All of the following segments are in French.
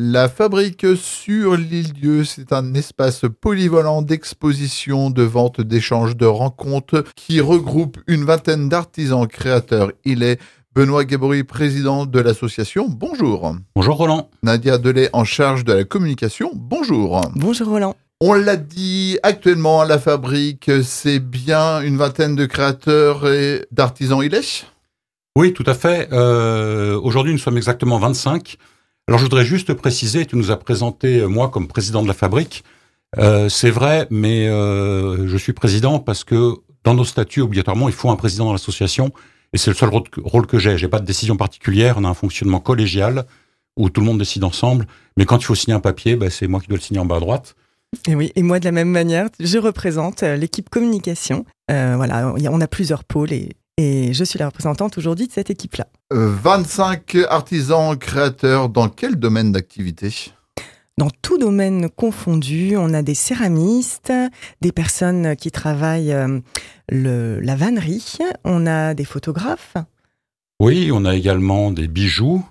La fabrique sur l'île-Dieu, c'est un espace polyvalent d'exposition, de vente, d'échange, de rencontres qui regroupe une vingtaine d'artisans créateurs. Il est Benoît Gabory, président de l'association. Bonjour. Bonjour Roland. Nadia Delay, en charge de la communication. Bonjour. Bonjour Roland. On l'a dit, actuellement, la fabrique, c'est bien une vingtaine de créateurs et d'artisans ilèches ? Oui, tout à fait. Aujourd'hui, nous sommes exactement 25. Alors, je voudrais juste préciser, tu nous as présenté, moi, comme président de la fabrique. C'est vrai, mais je suis président parce que dans nos statuts, obligatoirement, il faut un président dans l'association. Et c'est le seul rôle que j'ai. J'ai pas de décision particulière. On a un fonctionnement collégial où tout le monde décide ensemble. Mais quand il faut signer un papier, c'est moi qui dois le signer en bas à droite. Et oui, et moi de la même manière, je représente l'équipe communication. Voilà, on a plusieurs pôles et je suis la représentante aujourd'hui de cette équipe-là. 25 artisans créateurs, dans quel domaine d'activité ? Dans tout domaine confondu, on a des céramistes, des personnes qui travaillent la vannerie, on a des photographes. Oui, on a également des bijoux.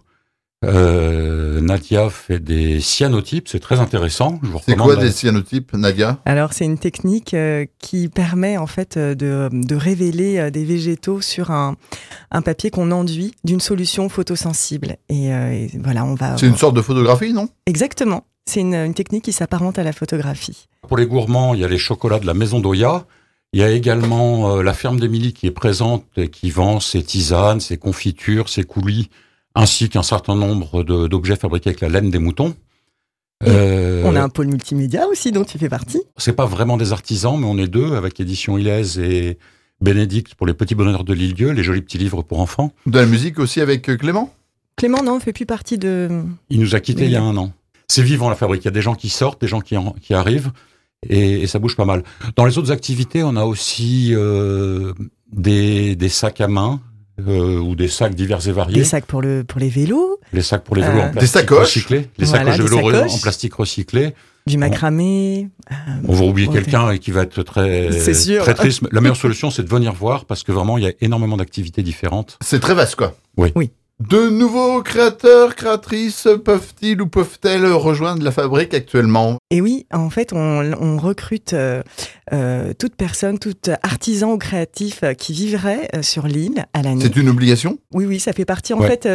Nadia fait des cyanotypes, c'est très intéressant. C'est quoi des cyanotypes, Nadia ? Alors c'est une technique qui permet en fait de révéler des végétaux sur un papier qu'on enduit d'une solution photosensible. Et voilà, on va. C'est une sorte de photographie, non ? Exactement. C'est une technique qui s'apparente à la photographie. Pour les gourmands, il y a les chocolats de la Maison d'Oya. Il y a également la ferme d'Émilie qui est présente et qui vend ses tisanes, ses confitures, ses coulis, ainsi qu'un certain nombre d'objets fabriqués avec la laine des moutons. On a un pôle multimédia aussi dont tu fais partie. C'est pas vraiment des artisans, mais on est deux avec Édition Ilaise et Bénédicte pour les petits bonheurs de l'île-Dieu, les jolis petits livres pour enfants. De la musique aussi avec Clément ? Clément, non, ne fait plus partie de... Il nous a quittés il y a 1 an. C'est vivant la fabrique, il y a des gens qui sortent, des gens qui arrivent, et ça bouge pas mal. Dans les autres activités, on a aussi des sacs à main, ou des sacs divers et variés. Des sacs pour les vélos. Les sacs pour les vélos en plastique des sacoches recyclé. Les sacoches de vélo en plastique recyclé. Du macramé. On va oublier quelqu'un qui va être très triste. La meilleure solution, c'est de venir voir parce que vraiment, il y a énormément d'activités différentes. C'est très vaste, quoi. Oui. De nouveaux créateurs, créatrices peuvent-elles rejoindre la fabrique actuellement ? Et oui, en fait, on recrute toute personne, tout artisan ou créatif qui vivrait sur l'île à l'année. C'est une obligation ? Oui, ça fait partie en fait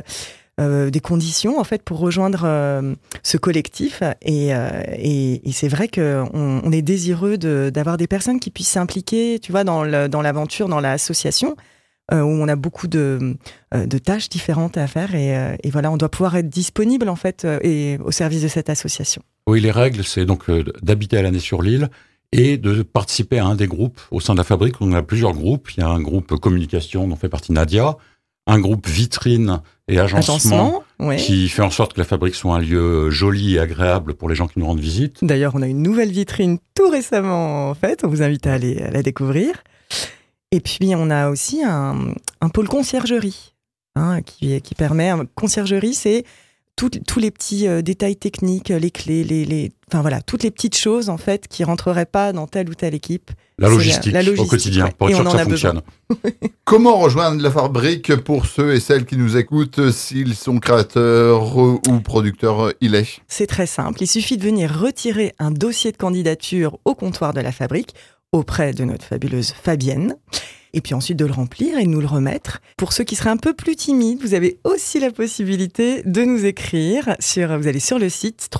des conditions en fait pour rejoindre ce collectif et c'est vrai qu'on est désireux d'avoir des personnes qui puissent s'impliquer, tu vois, dans l'aventure, dans l'association. Où on a beaucoup de tâches différentes à faire et voilà, on doit pouvoir être disponible en fait et au service de cette association. Oui, les règles, c'est donc d'habiter à l'année sur l'île et de participer à un des groupes au sein de la fabrique. On a plusieurs groupes. Il y a un groupe communication dont fait partie Nadia, un groupe vitrine et agencement qui fait en sorte que la fabrique soit un lieu joli et agréable pour les gens qui nous rendent visite. D'ailleurs, on a une nouvelle vitrine tout récemment en fait. On vous invite à aller la découvrir. Et puis, on a aussi un pôle conciergerie qui permet... Conciergerie, c'est tous les petits détails techniques, les clés, enfin voilà, toutes les petites choses en fait qui rentreraient pas dans telle ou telle équipe. La logistique au quotidien, pour être sûr que ça fonctionne. Comment rejoindre la fabrique pour ceux et celles qui nous écoutent s'ils sont créateurs ou producteurs ilèches ? C'est très simple, il suffit de venir retirer un dossier de candidature au comptoir de la fabrique auprès de notre fabuleuse Fabienne, et puis ensuite de le remplir et de nous le remettre. Pour ceux qui seraient un peu plus timides, vous avez aussi la possibilité de nous écrire. Vous allez sur le site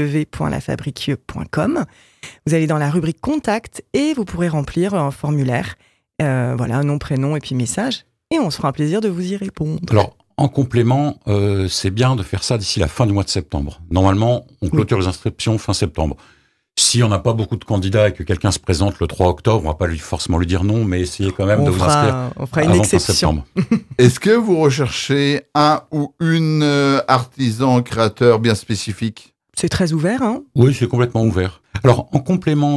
www.lafabriquieux.com, vous allez dans la rubrique Contact et vous pourrez remplir un formulaire, voilà, nom, prénom et puis message, et on se fera un plaisir de vous y répondre. Alors, en complément, c'est bien de faire ça d'ici la fin du mois de septembre. Normalement, on clôture les inscriptions fin septembre. Si on n'a pas beaucoup de candidats et que quelqu'un se présente le 3 octobre, on va pas forcément lui dire non, mais essayez quand même de vous inscrire. On fera une exception. Est-ce que vous recherchez un ou une artisan créateur bien spécifique ? C'est très ouvert, hein ? Oui, c'est complètement ouvert. Alors, en complément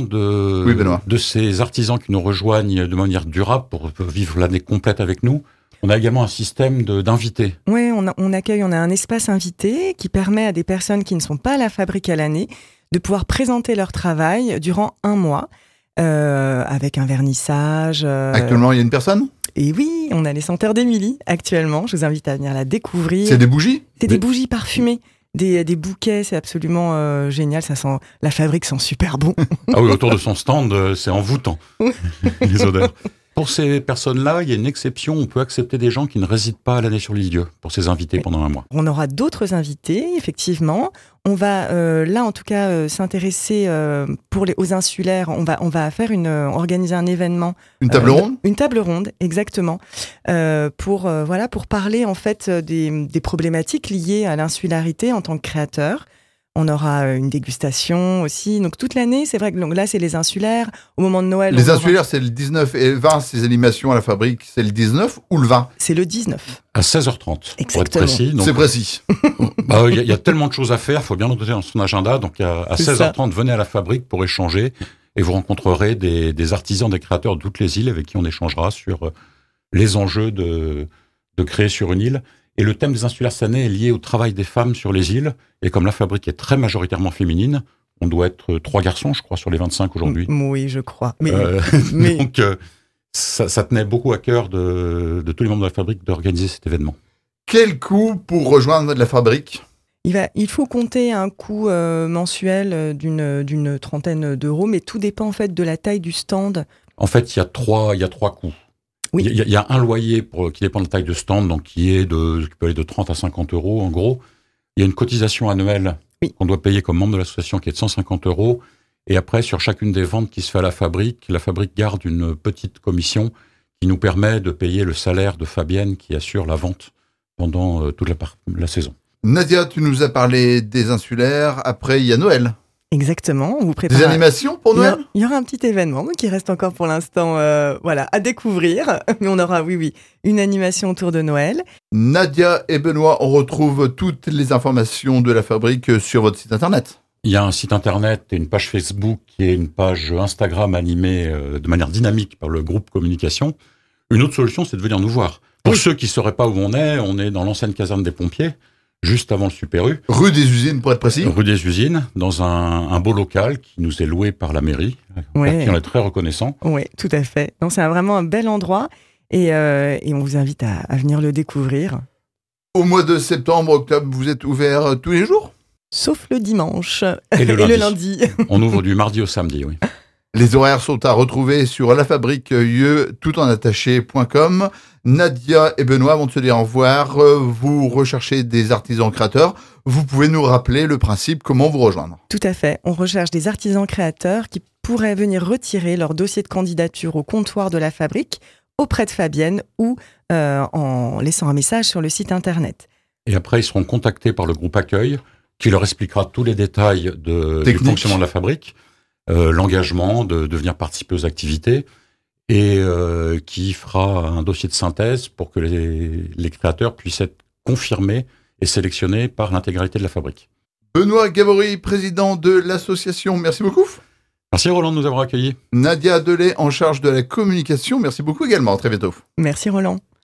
de ces artisans qui nous rejoignent de manière durable pour vivre l'année complète avec nous, on a également un système d'invités. Oui, on a un espace invité qui permet à des personnes qui ne sont pas à la fabrique à l'année de pouvoir présenter leur travail durant 1 mois, avec un vernissage. Actuellement, il y a une personne ? Et oui, on a les senteurs d'Émilie actuellement. Je vous invite à venir la découvrir. C'est des bougies ? C'est des bougies parfumées. des bouquets, c'est absolument génial. Ça sent, la fabrique sent super bon. Ah oui, autour de son stand, c'est envoûtant, les odeurs. Pour ces personnes-là, il y a une exception. On peut accepter des gens qui ne résident pas à l'Année-sur-l'Illieu pour ces invités pendant un mois. On aura d'autres invités, effectivement. On va, là, en tout cas, s'intéresser aux insulaires. On va organiser un événement. Une table ronde ? Une table ronde, exactement. Pour parler, en fait, des problématiques liées à l'insularité en tant que créateur. On aura une dégustation aussi. Donc, toute l'année, c'est vrai que là, c'est les insulaires. Au moment de Noël... Les insulaires, c'est le 19 et 20. Ces animations à la fabrique, c'est le 19 ou le 20 ? C'est le 19. À 16h30, exactement. Pour être précis. Donc, c'est précis. Il y a tellement de choses à faire, il faut bien noter dans son agenda. Donc, à 16h30, venez à la fabrique pour échanger et vous rencontrerez des artisans, des créateurs de toutes les îles avec qui on échangera sur les enjeux de créer sur une île. Et le thème des insulaires cette année est lié au travail des femmes sur les îles. Et comme la fabrique est très majoritairement féminine, on doit être 3 garçons, je crois, sur les 25 aujourd'hui. Oui, je crois. Mais... Donc, ça tenait beaucoup à cœur de tous les membres de la fabrique d'organiser cet événement. Quel coût pour rejoindre la fabrique ? Il faut compter un coût mensuel d'une trentaine d'euros, mais tout dépend en fait de la taille du stand. En fait, il y a trois coûts. Oui. Il y a un loyer qui dépend de la taille de stand, donc qui peut aller de 30 à 50 euros en gros. Il y a une cotisation annuelle qu'on doit payer comme membre de l'association qui est de 150 euros. Et après, sur chacune des ventes qui se fait à la fabrique garde une petite commission qui nous permet de payer le salaire de Fabienne qui assure la vente pendant toute la saison. Nadia, tu nous as parlé des insulaires. Après, il y a Noël. Exactement, on vous prépare. Des animations pour Noël ? Il y aura un petit événement qui reste encore pour l'instant à découvrir. Mais on aura, une animation autour de Noël. Nadia et Benoît, on retrouve toutes les informations de la fabrique sur votre site internet. Il y a un site internet et une page Facebook qui est une page Instagram animée de manière dynamique par le groupe communication. Une autre solution, c'est de venir nous voir. Pour ceux qui ne sauraient pas où on est dans l'ancienne caserne des pompiers. Juste avant le Super U. Rue des Usines, pour être précis. Rue des Usines, dans un beau local qui nous est loué par la mairie, pour qui on est très reconnaissant. Oui, tout à fait. Donc, c'est vraiment un bel endroit et on vous invite à venir le découvrir. Au mois de septembre, octobre, vous êtes ouvert tous les jours ? Sauf le dimanche et le lundi. lundi. On ouvre du mardi au samedi, oui. Les horaires sont à retrouver sur lafabriqueyeux.com. Nadia et Benoît vont se dire au revoir. Vous recherchez des artisans créateurs. Vous pouvez nous rappeler le principe, comment vous rejoindre ? Tout à fait. On recherche des artisans créateurs qui pourraient venir retirer leur dossier de candidature au comptoir de la fabrique auprès de Fabienne ou en laissant un message sur le site internet. Et après, ils seront contactés par le groupe Accueil qui leur expliquera tous les détails du fonctionnement de la fabrique. L'engagement de venir participer aux activités et qui fera un dossier de synthèse pour que les créateurs puissent être confirmés et sélectionnés par l'intégralité de la fabrique. Benoît Gabory, président de l'association, merci beaucoup. Merci Roland de nous avoir accueillis. Nadia Delay, en charge de la communication, merci beaucoup également, à très bientôt. Merci Roland.